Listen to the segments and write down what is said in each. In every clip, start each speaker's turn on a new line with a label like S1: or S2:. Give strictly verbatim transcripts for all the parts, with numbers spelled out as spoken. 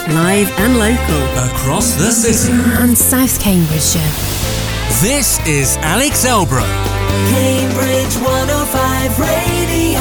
S1: live and local,
S2: across the city
S3: and South Cambridgeshire.
S2: This is Alex Elbrow,
S4: Cambridge one oh five Radio.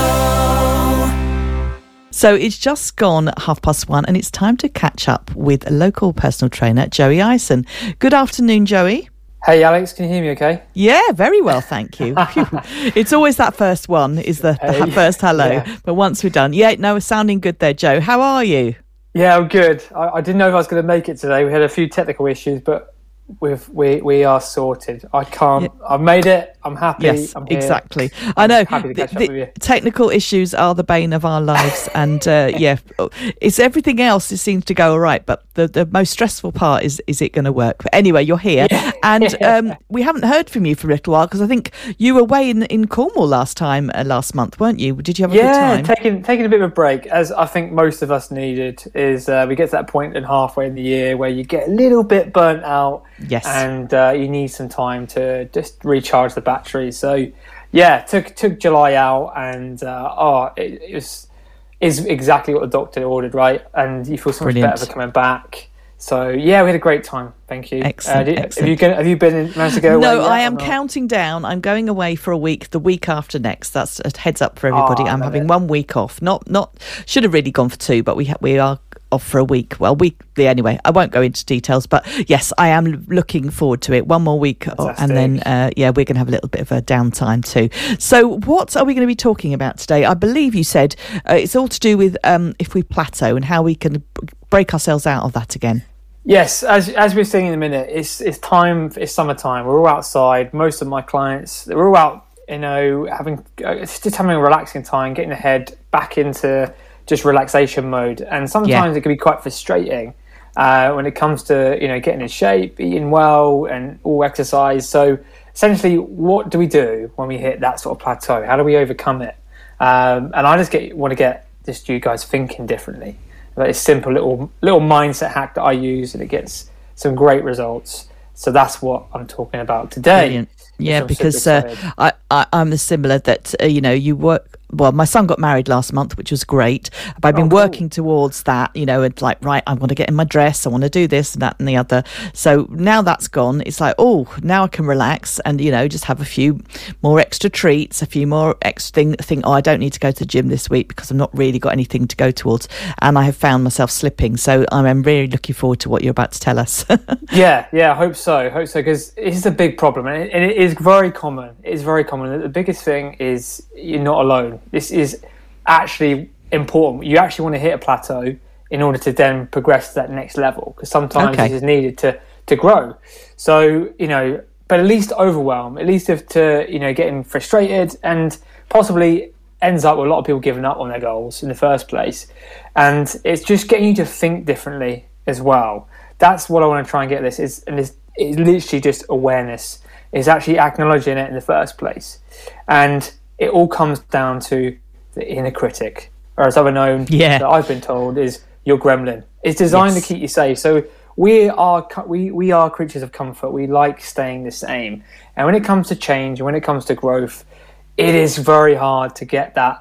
S5: So it's just gone half past one and it's time to catch up with local personal trainer Joey Ison. Good afternoon, Joey.
S6: Hey Alex, can you hear me okay?
S5: Yeah, very well, thank you. It's always that first one is the, the hey, first hello, yeah. But once we're done, yeah, no, we're sounding good there, Joe. How are you?
S6: Yeah, I'm good. I, I didn't know if I was going to make it today. We had a few technical issues, but we've, we we are sorted. I can't. Yeah. I've made it. I'm happy.
S5: Yes,
S6: I'm here.
S5: Exactly.
S6: I'm
S5: I know.
S6: Happy to catch
S5: the,
S6: up with you.
S5: Technical issues are the bane of our lives, and uh, yeah, it's everything else. It seems to go all right, but the, the most stressful part is is it going to work? But anyway, you're here, yeah. and um, we haven't heard from you for a little while because I think you were away in, in Cornwall last time, uh, last month, weren't you? Did you have a
S6: yeah,
S5: good time?
S6: Yeah, taking taking a bit of a break, as I think most of us needed. Is uh, we get to that point in halfway in the year where you get a little bit burnt out,
S5: yes,
S6: and uh, you need some time to just recharge the batteries. So. Yeah, took took July out, and uh, oh, it, it was is exactly what the doctor ordered, right? And you feel so much
S5: Brilliant.
S6: better for coming back. So yeah, we had a great time. Thank you.
S5: Excellent.
S6: Uh, did,
S5: excellent.
S6: Have you been, have you been managed to go away?
S5: No,
S6: yet,
S5: I am counting down. I'm going away for a week. The week after next. That's a heads up for everybody.
S6: Oh,
S5: I'm having
S6: it.
S5: one week off. Not not should have really gone for two, but we ha- we are off for a week. Well, week anyway. I won't go into details, but yes, I am looking forward to it. One more week,
S6: Fantastic.
S5: and then uh, yeah, we're going to have a little bit of a downtime too. So, what are we going to be talking about today? I believe you said uh, it's all to do with um, if we plateau and how we can b- break ourselves out of that again.
S6: Yes, as as we're saying in a minute, it's it's time. It's summertime. We're all outside. Most of my clients, they're all out. You know, having it's just having a relaxing time, getting the head back into just relaxation mode. And sometimes yeah. it can be quite frustrating uh, when it comes to you know getting in shape, eating well, and all exercise. So essentially, what do we do when we hit that sort of plateau? How do we overcome it? Um, and I just get want to get just you guys thinking differently. Like a simple little little mindset hack that I use, and it gets some great results. So that's what I'm talking about today.
S5: Brilliant. Yeah, because uh, I, I, I'm the similar that, uh, you know, you work... Well, my son got married last month, which was great. But I've been oh, cool. working towards that, you know, and like, right, I want to get in my dress. I want to do this and that and the other. So now that's gone. It's like, oh, now I can relax and, you know, just have a few more extra treats, a few more extra thing. Think, oh, I don't need to go to the gym this week because I've not really got anything to go towards. And I have found myself slipping. So I'm really looking forward to what you're about to tell us.
S6: yeah, yeah, I hope so. I hope so, because it's a big problem. And it, and it is very common. It is very common. The biggest thing is you're not alone. This is actually important. You actually want to hit a plateau in order to then progress to that next level, because sometimes
S5: okay.
S6: this is needed to, to grow. So, you know, but at least overwhelm, at least if to, you know, getting frustrated and possibly ends up with a lot of people giving up on their goals in the first place. And it's just getting you to think differently as well. That's what I want to try and get this is, and it's, it's literally just awareness. It's actually acknowledging it in the first place. And it all comes down to the inner critic, or as I've known,
S5: yeah.
S6: that I've been told is your gremlin. It's designed yes. to keep you safe. So we are we we are creatures of comfort. We like staying the same. And when it comes to change, when it comes to growth, it is very hard to get that.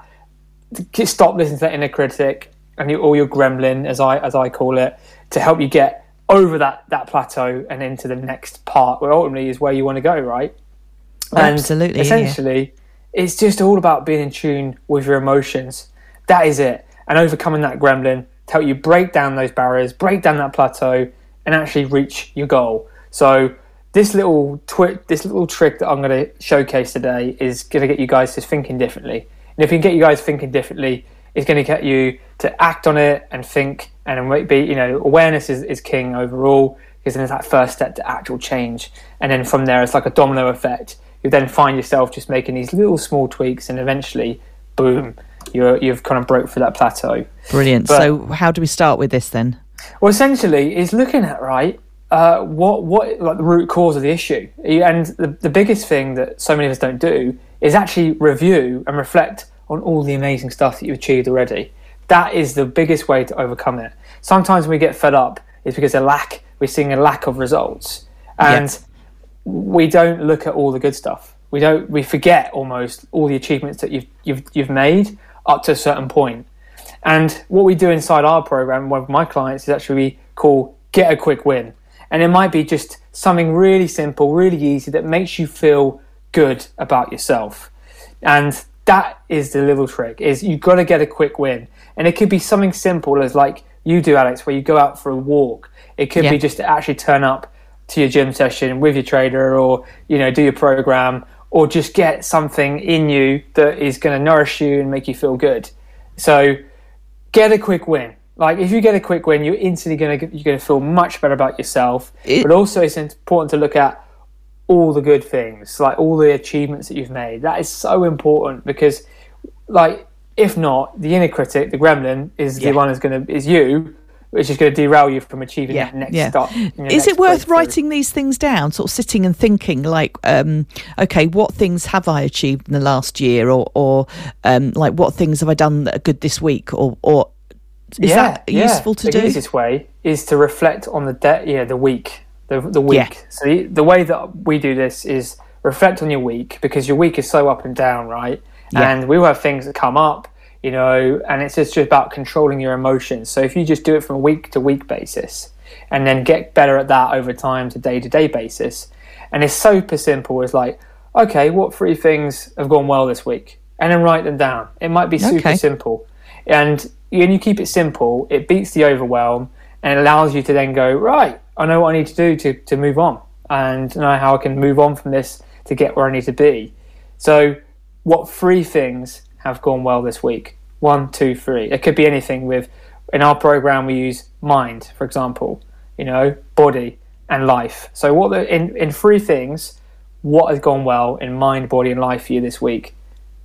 S6: To stop listening to that inner critic and your, or your gremlin, as I as I call it, to help you get over that that plateau and into the next part, where ultimately is where you want to go, right? And
S5: absolutely.
S6: Essentially. Yeah. It's just all about being in tune with your emotions. That is it. And overcoming that gremlin to help you break down those barriers, break down that plateau, and actually reach your goal. So this little twi- this little trick that I'm going to showcase today is going to get you guys just thinking differently. And if we can get you guys thinking differently, it's going to get you to act on it and think. And be, you know, awareness is, is king overall, because then it's that first step to actual change. And then from there, it's like a domino effect. You then find yourself just making these little small tweaks, and eventually, boom, you're, you've kind of broke through that plateau.
S5: Brilliant.
S6: But,
S5: so how do we start with this then?
S6: Well, essentially, is looking at, right, uh, what what like the root cause of the issue. And the, the biggest thing that so many of us don't do is actually review and reflect on all the amazing stuff that you've achieved already. That is the biggest way to overcome it. Sometimes when we get fed up, it's because a lack, we're seeing a lack of results. And yes. we don't look at all the good stuff. We don't. We forget almost all the achievements that you've you've you've made up to a certain point. And what we do inside our program, one of my clients, is actually we call Get a Quick Win. And it might be just something really simple, really easy that makes you feel good about yourself. And that is the little trick, is you've got to get a quick win. And it could be something simple as like you do, Alex, where you go out for a walk. It could
S5: yeah.
S6: be just to actually turn up to your gym session with your trainer, or, you know, do your program, or just get something in you that is going to nourish you and make you feel good. So get a quick win. Like, if you get a quick win, you're instantly going to you're going to feel much better about yourself. It, but also, it's important to look at all the good things, like all the achievements that you've made. That is so important, because, like, if not, the inner critic, the gremlin, is yeah. the one who's going to is you, which is going to derail you from achieving
S5: yeah.
S6: that next
S5: yeah.
S6: stop.
S5: Is it worth writing these things down, sort of sitting and thinking, like, um, okay, what things have I achieved in the last year, or, or um, like, what things have I done that are good this week, or, or is
S6: yeah,
S5: that useful
S6: yeah.
S5: to
S6: the
S5: do?
S6: The easiest way is to reflect on the de- yeah the week, the the week.
S5: Yeah.
S6: So the, the way that we do this is reflect on your week, because your week is so up and down, right? Yeah. And we will have things that come up, you know, and it's just about controlling your emotions. So if you just do it from a week to week basis, and then get better at that over time to day to day basis, and it's super simple. It's like, okay, what three things have gone well this week, and then write them down. It might be super
S5: okay.
S6: simple, and when you keep it simple, it beats the overwhelm, and it allows you to then go, right, I know what I need to do to, to move on, and know how I can move on from this to get where I need to be. So what three things have gone well this week? One, two, three. It could be anything. With in our program, we use mind, for example, you know, body and life. So what the, in, in three things, what has gone well in mind, body and life for you this week?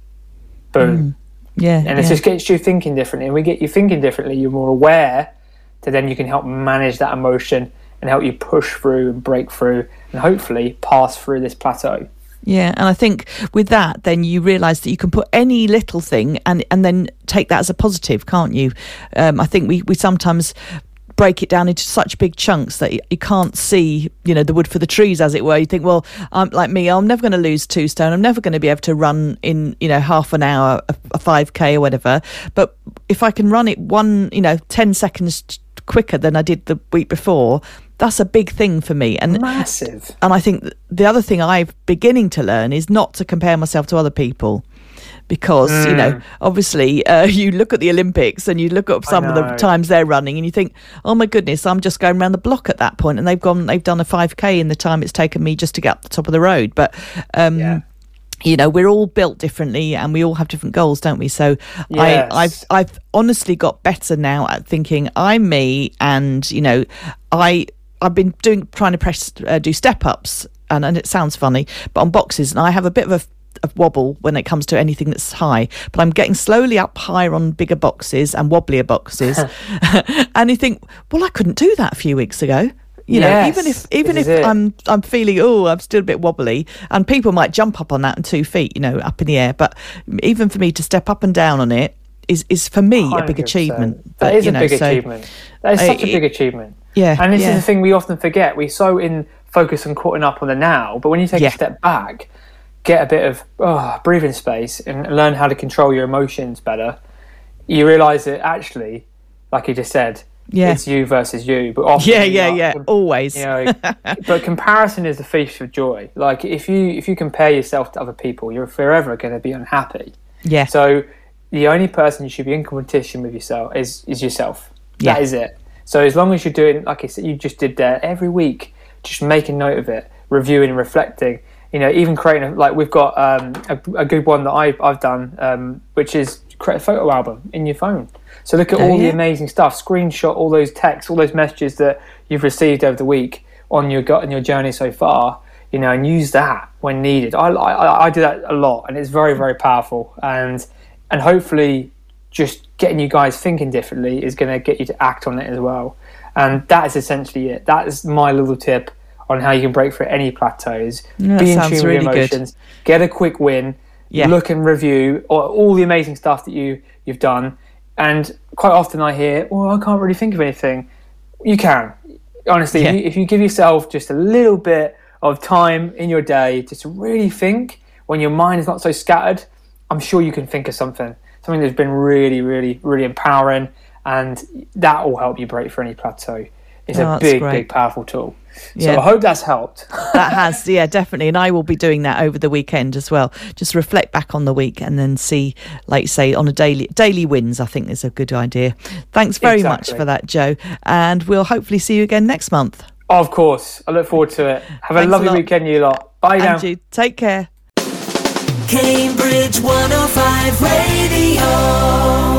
S6: Boom.
S5: Mm. Yeah,
S6: and it
S5: yeah.
S6: just gets you thinking differently. And we get you thinking differently, you're more aware, so then you can help manage that emotion and help you push through and break through and hopefully pass through this plateau.
S5: Yeah, and I think with that, then you realise that you can put any little thing and, and then take that as a positive, can't you? Um, I think we, we sometimes break it down into such big chunks that you, you can't see, you know, the wood for the trees, as it were. You think, well, I'm like me, I'm never going to lose two stone. I'm never going to be able to run in, you know, half an hour, a, a five K or whatever. But if I can run it one, you know, ten seconds quicker than I did the week before, that's a big thing for me. And
S6: massive.
S5: And I think the other thing I'm beginning to learn is not to compare myself to other people. Because, mm. you know, obviously uh, you look at the Olympics and you look at some of the times they're running and you think, oh my goodness, I'm just going around the block at that point, and they've gone, they've done a five K in the time it's taken me just to get up the top of the road. But, um, yeah. you know, we're all built differently and we all have different goals, don't we? So
S6: yes.
S5: I, I've I've honestly got better now at thinking I'm me, and, you know, I... I've been doing trying to press uh, do step ups, and, and it sounds funny, but on boxes, and I have a bit of a, a wobble when it comes to anything that's high. But I'm getting slowly up higher on bigger boxes and wobblier boxes, and you think, well, I couldn't do that a few weeks ago. You know,
S6: yes,
S5: even if even if
S6: it.
S5: I'm I'm feeling, oh, I'm still a bit wobbly, and people might jump up on that in two feet, you know, up in the air. But even for me to step up and down on it is is for me
S6: one hundred percent.
S5: a big achievement.
S6: That
S5: but,
S6: is
S5: you
S6: a
S5: know,
S6: big
S5: so,
S6: achievement. That is such
S5: uh,
S6: a big achievement.
S5: Yeah,
S6: and this
S5: yeah.
S6: is the thing we often forget. We're so in focus on caught up on the now, but when you take
S5: yeah.
S6: a step back, get a bit of oh, breathing space and learn how to control your emotions better, you realise that actually, like you just said,
S5: yeah.
S6: it's you versus you. But often
S5: yeah, yeah,
S6: are,
S5: yeah, always.
S6: You know, but comparison is the thief of joy. Like if you if you compare yourself to other people, you're forever going to be unhappy.
S5: Yeah.
S6: So the only person you should be in competition with yourself is is yourself.
S5: Yeah.
S6: That is it. So as long as you're doing, like I said, you just did there every week, just making note of it, reviewing and reflecting. You know, even creating a, like we've got um, a, a good one that I've I've done, um, which is create a photo album in your phone. So look at
S5: oh,
S6: all
S5: yeah.
S6: the amazing stuff, screenshot all those texts, all those messages that you've received over the week on your gut and your journey so far. You know, and use that when needed. I, I I do that a lot, and it's very very powerful. And and hopefully, just getting you guys thinking differently is going to get you to act on it as well. And that is essentially it. That is my little tip on how you can break through any plateaus.
S5: Yeah,
S6: be in
S5: sounds
S6: tune with
S5: really
S6: your emotions.
S5: Good.
S6: Get a quick win.
S5: Yeah.
S6: Look and review all, all the amazing stuff that you you've done. And quite often I hear, well, I can't really think of anything. You can. Honestly,
S5: yeah.
S6: if, you, if you give yourself just a little bit of time in your day just to really think when your mind is not so scattered, I'm sure you can think of something. something that's been really, really, really empowering, and that will help you break through any plateau. It's
S5: Oh,
S6: a
S5: that's
S6: big,
S5: great.
S6: big, powerful tool. So
S5: Yeah.
S6: I hope that's helped.
S5: That has, yeah, definitely. And I will be doing that over the weekend as well. Just reflect back on the week and then see, like you say, on a daily daily wins, I think is a good idea. Thanks very much
S6: Exactly.
S5: for that, Joe. And we'll hopefully see you again next month.
S6: Of course. I look forward to it. Have a
S5: Thanks a
S6: lovely
S5: lot.
S6: weekend, you lot. Bye now.
S5: Andrew, take care.
S4: Cambridge one oh five Radio.